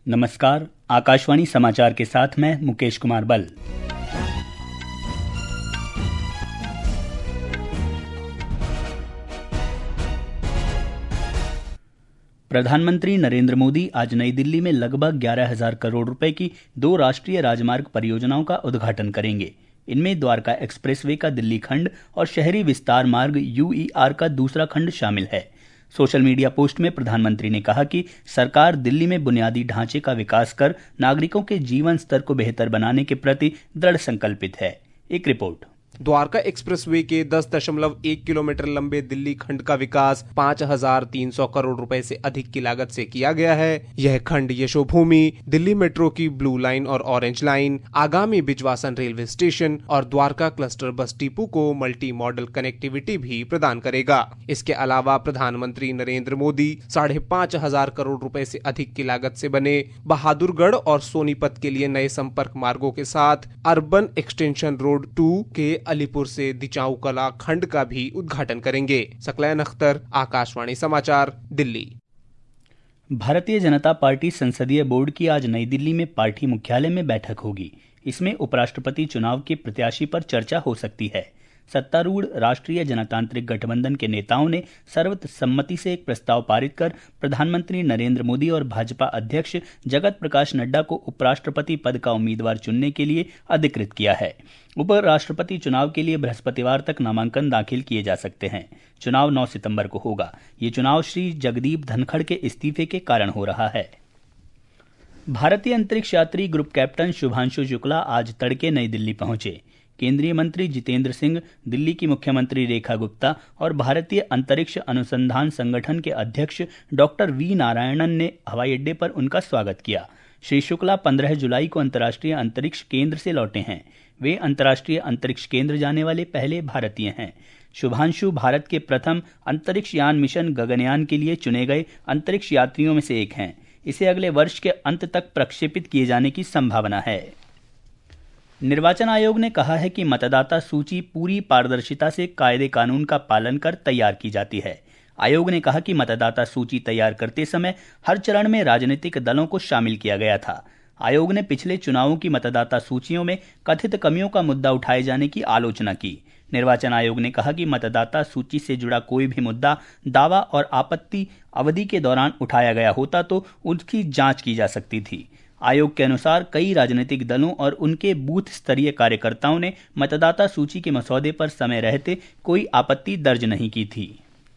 नमस्कार, आकाशवाणी समाचार के साथ मैं मुकेश कुमार बल। प्रधानमंत्री नरेंद्र मोदी आज नई दिल्ली में लगभग 11,000 करोड़ रुपए की 2 राष्ट्रीय राजमार्ग परियोजनाओं का उद्घाटन करेंगे। इनमें द्वारका एक्सप्रेसवे का दिल्ली खंड और शहरी विस्तार मार्ग UER का दूसरा खंड शामिल है। सोशल मीडिया पोस्ट में प्रधानमंत्री ने कहा कि सरकार दिल्ली में बुनियादी ढांचे का विकास कर नागरिकों के जीवन स्तर को बेहतर बनाने के प्रति दृढ़ संकल्पित है। एक रिपोर्ट। द्वारका एक्सप्रेसवे के 10.1 किलोमीटर लंबे दिल्ली खंड का विकास 5,300 करोड़ रुपए से अधिक की लागत से किया गया है। यह खंड यशोभूमि, दिल्ली मेट्रो की ब्लू लाइन और ऑरेंज लाइन, आगामी बिजवासन रेलवे स्टेशन और द्वारका क्लस्टर बस डिपो को मल्टी मॉडल कनेक्टिविटी भी प्रदान करेगा। इसके अलावा प्रधानमंत्री नरेंद्र मोदी 5,500 करोड़ रुपए से अधिक की लागत से बने बहादुरगढ़ और सोनीपत के लिए नए संपर्क मार्गों के साथ अर्बन एक्सटेंशन रोड 2 के अलीपुर से दिचाऊ कला खंड का भी उद्घाटन करेंगे। सकलैन अख्तर, आकाशवाणी समाचार, दिल्ली। भारतीय जनता पार्टी संसदीय बोर्ड की आज नई दिल्ली में पार्टी मुख्यालय में बैठक होगी। इसमें उपराष्ट्रपति चुनाव के प्रत्याशी पर चर्चा हो सकती है। सत्तारूढ़ राष्ट्रीय जनतांत्रिक गठबंधन के नेताओं ने सर्वसम्मति से एक प्रस्ताव पारित कर प्रधानमंत्री नरेंद्र मोदी और भाजपा अध्यक्ष जगत प्रकाश नड्डा को उपराष्ट्रपति पद का उम्मीदवार चुनने के लिए अधिकृत किया है। उपराष्ट्रपति चुनाव के लिए बृहस्पतिवार तक नामांकन दाखिल किए जा सकते हैं। चुनाव 9 सितंबर को होगा। ये चुनाव श्री जगदीप धनखड़ के इस्तीफे के कारण हो रहा है। भारतीय अंतरिक्ष यात्री ग्रुप कैप्टन शुभांशु शुक्ला आज तड़के नई दिल्ली पहुंचे। केंद्रीय मंत्री जितेंद्र सिंह, दिल्ली की मुख्यमंत्री रेखा गुप्ता और भारतीय अंतरिक्ष अनुसंधान संगठन के अध्यक्ष डॉक्टर वी नारायणन ने हवाई अड्डे पर उनका स्वागत किया। श्री शुक्ला 15 जुलाई को अंतर्राष्ट्रीय अंतरिक्ष केंद्र से लौटे हैं। वे अंतर्राष्ट्रीय अंतरिक्ष केंद्र जाने वाले पहले भारतीय हैं। शुभांशु भारत के प्रथम अंतरिक्ष यान मिशन गगनयान के लिए चुने गए अंतरिक्ष यात्रियों में से एक हैं। इसे अगले वर्ष के अंत तक प्रक्षेपित किए जाने की संभावना है। निर्वाचन आयोग ने कहा है कि मतदाता सूची पूरी पारदर्शिता से कायदे कानून का पालन कर तैयार की जाती है। आयोग ने कहा कि मतदाता सूची तैयार करते समय हर चरण में राजनीतिक दलों को शामिल किया गया था। आयोग ने पिछले चुनावों की मतदाता सूचियों में कथित कमियों का मुद्दा उठाए जाने की आलोचना की। निर्वाचन आयोग ने कहा कि मतदाता सूची से जुड़ा कोई भी मुद्दा दावा और आपत्ति अवधि के दौरान उठाया गया होता तो उसकी जांच की जा सकती थी। आयोग के अनुसार कई राजनीतिक दलों और उनके बूथ स्तरीय कार्यकर्ताओं ने मतदाता सूची के मसौदे पर समय रहते कोई आपत्ति दर्ज नहीं की थी।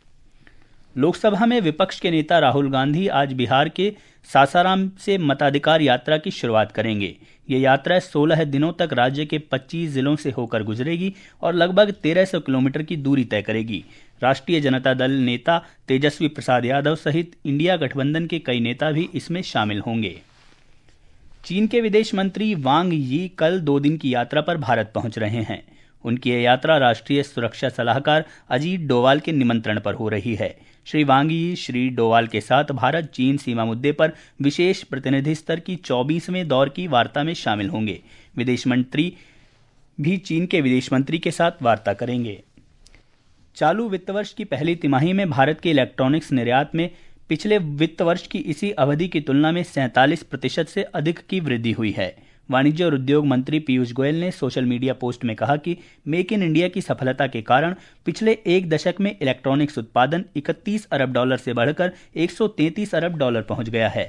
लोकसभा में विपक्ष के नेता राहुल गांधी आज बिहार के सासाराम से मताधिकार यात्रा की शुरुआत करेंगे। ये यात्रा 16 दिनों तक राज्य के 25 जिलों से होकर गुजरेगी और लगभग 1300 किलोमीटर की दूरी तय करेगी। राष्ट्रीय जनता दल नेता तेजस्वी प्रसाद यादव सहित इंडिया गठबंधन के कई नेता भी इसमें शामिल होंगे। चीन के विदेश मंत्री वांग यी कल 2 दिन की यात्रा पर भारत पहुंच रहे हैं। उनकी यह यात्रा राष्ट्रीय सुरक्षा सलाहकार अजीत डोवाल के निमंत्रण पर हो रही है। श्री वांग यी श्री डोवाल के साथ भारत चीन सीमा मुद्दे पर विशेष प्रतिनिधि स्तर की 24वें दौर की वार्ता में शामिल होंगे। विदेश मंत्री भी चीन के विदेश मंत्री के साथ वार्ता करेंगे। चालू वित्त वर्ष की पहली तिमाही में भारत के इलेक्ट्रॉनिक्स निर्यात में पिछले वित्त वर्ष की इसी अवधि की तुलना में 47% से अधिक की वृद्धि हुई है। वाणिज्य और उद्योग मंत्री पीयूष गोयल ने सोशल मीडिया पोस्ट में कहा कि मेक इन इंडिया की सफलता के कारण पिछले एक दशक में इलेक्ट्रॉनिक्स उत्पादन 31 अरब डॉलर से बढ़कर 133 अरब डॉलर पहुंच गया है।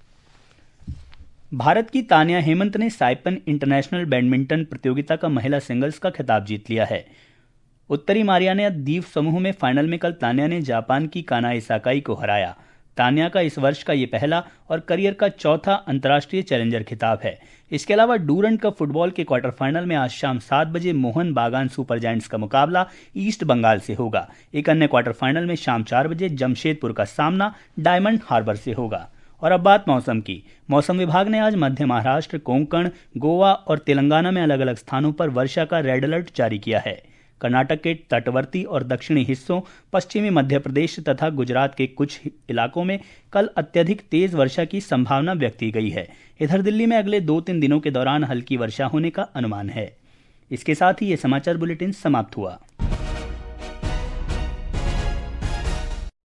भारत की तान्या हेमंत ने साइपन इंटरनेशनल बैडमिंटन प्रतियोगिता का महिला सिंगल्स का खिताब जीत लिया है। उत्तरी मारियाना द्वीप समूह में फाइनल में कल तान्या ने जापान की कानाए साकाई को हराया। तान्या का इस वर्ष का ये पहला और करियर का चौथा अंतर्राष्ट्रीय चैलेंजर खिताब है। इसके अलावा डूरंड कप फुटबॉल के क्वार्टर फाइनल में आज शाम 7 बजे मोहन बागान सुपर जायंट्स का मुकाबला ईस्ट बंगाल से होगा। एक अन्य क्वार्टर फाइनल में शाम 4 बजे जमशेदपुर का सामना डायमंड हार्बर से होगा। और अब बात मौसम की। मौसम विभाग ने आज मध्य महाराष्ट्र, कोंकण, गोवा और तेलंगाना में अलग अलग स्थानों पर वर्षा का रेड अलर्ट जारी किया है। कर्नाटक के तटवर्ती और दक्षिणी हिस्सों, पश्चिमी मध्य प्रदेश तथा गुजरात के कुछ इलाकों में कल अत्यधिक तेज वर्षा की संभावना व्यक्त की गई है। इधर दिल्ली में अगले 2-3 दिनों के दौरान हल्की वर्षा होने का अनुमान है। इसके साथ ही ये समाचार बुलेटिन समाप्त हुआ।